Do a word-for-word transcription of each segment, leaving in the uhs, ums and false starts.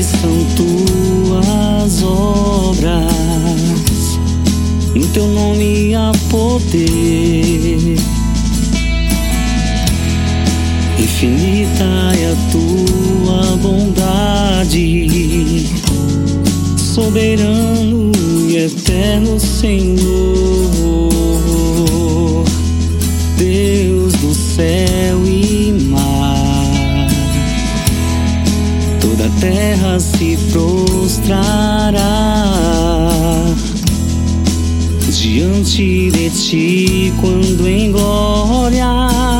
são tuas obras, no teu nome há poder. Infinita é a tua bondade, soberano e eterno Senhor, Deus do céu e mar. Toda a terra se prostrará diante de ti quando em glória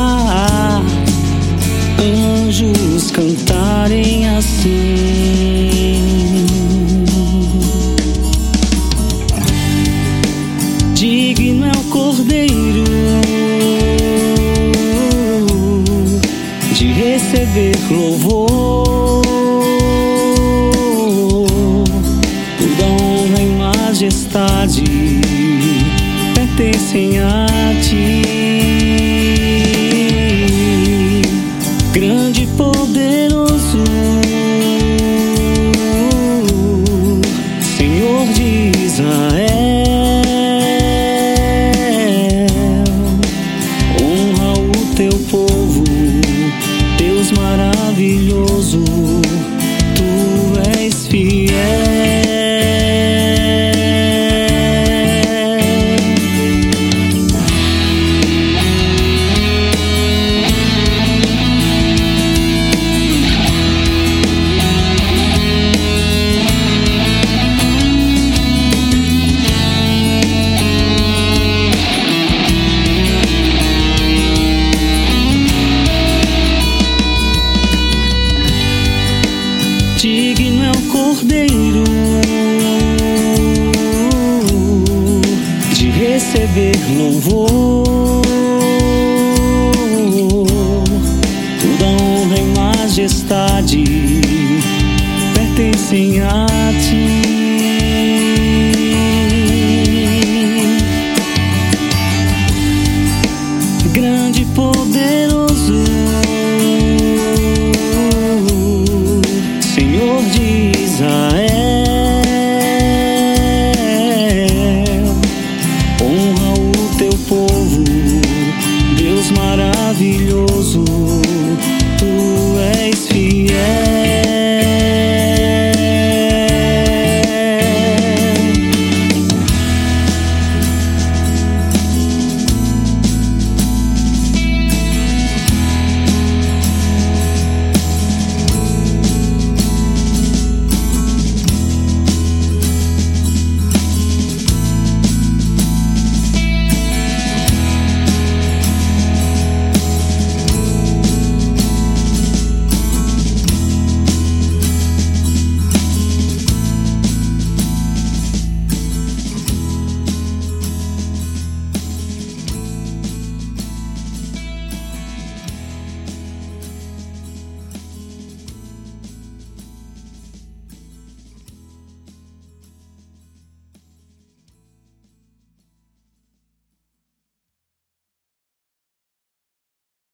anjos cantarem assim: digno é o Cordeiro de receber louvor, toda honra e majestade pertencem a ti. Grande e poderoso, Senhor de Israel, honra o teu povo, Deus maravilhoso, tu és fiel. Digno é o Cordeiro de receber louvor, toda honra e majestade pertencem a ti. Grande e poderoso, Senhor de Israel,